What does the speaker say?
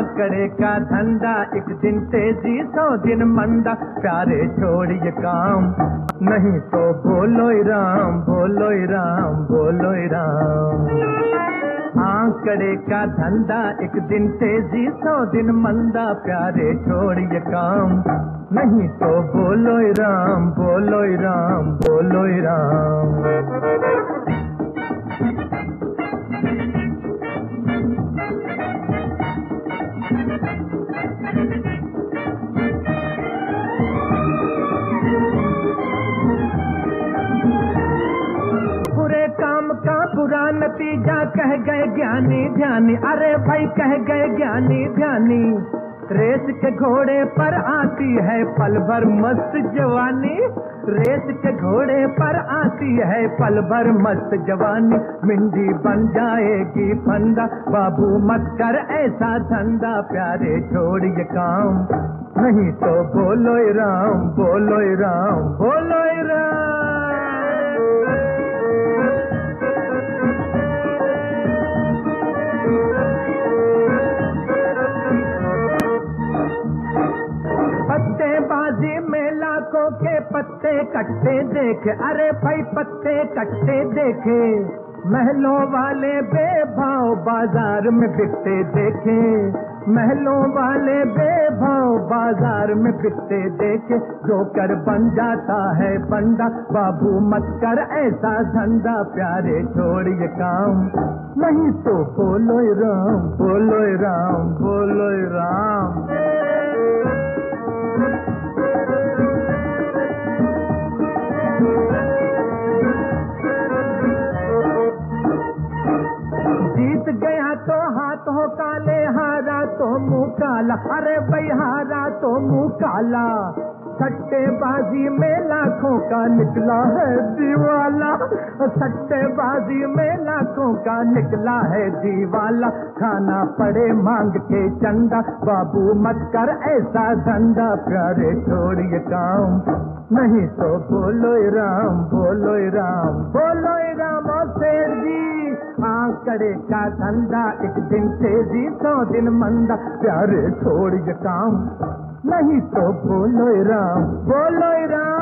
आंकड़े का धंधा, एक दिन तेजी 100 दिन मंदा, प्यारे छोड़िए काम, नहीं तो बोलो राम, बोलो राम, बोलो राम। आंकड़े का धंधा, एक दिन तेजी 100 दिन मंदा, प्यारे छोड़िए काम, नहीं तो बोलो राम, बोलो राम, बोलो राम। बुरे काम का बुरा नतीजा कह गए ज्ञानी ध्यानी, अरे भाई कह गए ज्ञानी ध्यानी। रेस के घोड़े पर आती है पल भर मस्त जवानी, रेस के घोड़े पर आती है पल भर मस्त जवानी। मिंडी बन जाएगी फंदा, बाबू मत कर ऐसा धंधा, प्यारे छोड़िए काम, नहीं तो बोलो राम, बोलो राम, बोलो राम। पत्तेबाजी में लाखों के पत्ते कट्टे देखे, अरे भाई पत्ते कट्टे देखे। महलों वाले बेभाव बाजार में बिकते देखे, महलों वाले बेभाव बाजार में बिकते देखे। जोकर बन जाता है बंदा, बाबू मत कर ऐसा धंधा, प्यारे छोड़िए काम, नहीं तो बोलो राम, बोलो राम, बोलो राम। जीत गया तो हाथ हो काले, हारा तो मुंह काला, अरे भाई हारा तो मुंह काला। सट्टेबाजी में लाखों का निकला है दीवाला, सट्टेबाजी में लाखों का निकला है दीवाला। खाना पड़े मांग के चंदा, बाबू मत कर ऐसा धंधा, प्यारे छोड़िए काम, नहीं तो बोलो राम, बोलो राम, बोलो राम। और सेठ जी आंकड़े का धंधा, एक दिन तेजी 100 दिन मंदा, प्यारे छोड़िए काम, नहीं तो बोलो राम, बोलो राम।